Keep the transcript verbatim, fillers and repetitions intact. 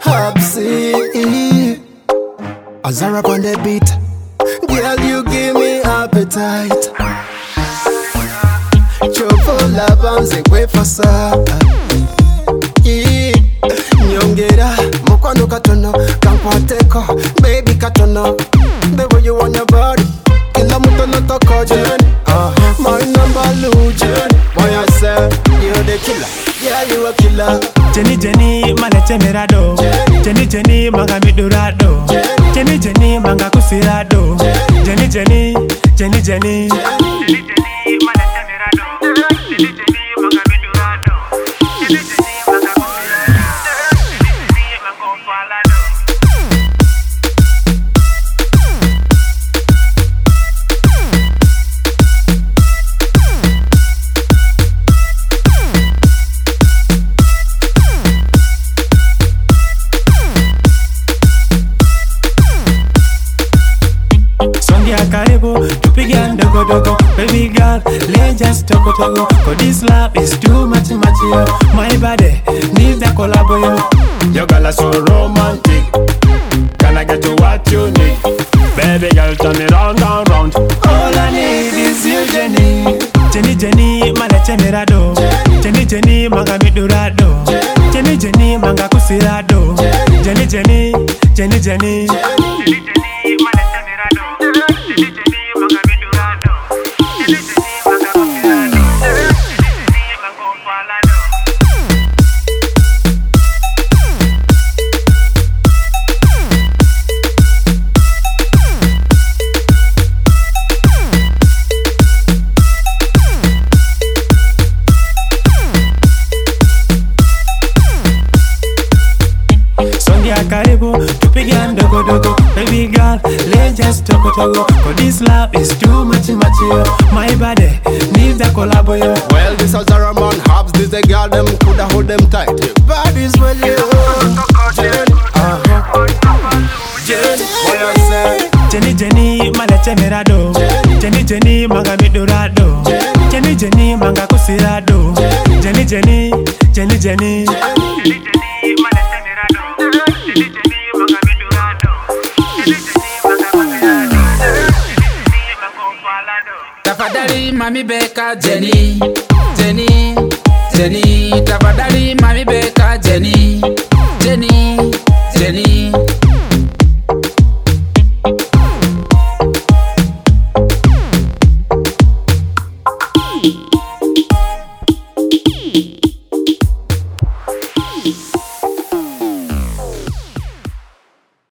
Hopsy. Azara on the beat. Girl, you give me appetite. Chopo la banze kwe fasa. Nyongera, mokwano katono, kampateko, baby katono. The way you want your body, kila muto no toko jen. My number Lujen. Why I say you're the killer? Yeah, you a killer. Jenny Jenny, maleche merado. Jenny Jenny, manga midurado. Jenny Jenny, manga kusirado. Jenny Jenny, Jenny Jenny. Jenny Jenny, maleche merado. Jenny Jenny, manga midurado. Jenny Jenny, manga kusirado. Jenny Jenny, manga falado. Karibu, tupigia ndogo dogo. Baby girl, let's just talk togo. Cause this love is too much much yo. My body needs a collab yo. Your girl is so romantic. Can I get to what you need? Baby girl, turn it round, round, round. All I need is you, Jenny. Jenny, Jenny, maleche merado. Jenny, Jenny, manga midurado. Jenny, Jenny, manga kusirado. Jenny, Jenny, Jenny, Jenny. Jenny, Jenny, maleche merado. Jenny Jenny, manga midurado. Jenny Jenny, manga kusirado. Jenny Jenny, manga falado. Karibu, tupigia ndogo dogo. Baby girl, let's just talk togo. Cause this love is too much much yo. My body needs a collab yo. Well, this is a man Hobbs, this a girl, them coulda hold them tight. Body's well, yo. Jen, uh-huh. Jen, what you say? Jenny Jenny, maleche merado. Jenny Jenny, manga midurado. Jenny Jenny, manga kusirado. Jenny Jenny, Jenny Jenny. Jenny Jenny, maleche merado. Jenny Jenny, manga midurado. Jenny Jenny, manga kusirado. Jenny Jenny, manga falado. Tafadhali mami beka Jenny, Jenny, Jenny. Tafadhali mami beka Jenny, Jenny, Jenny.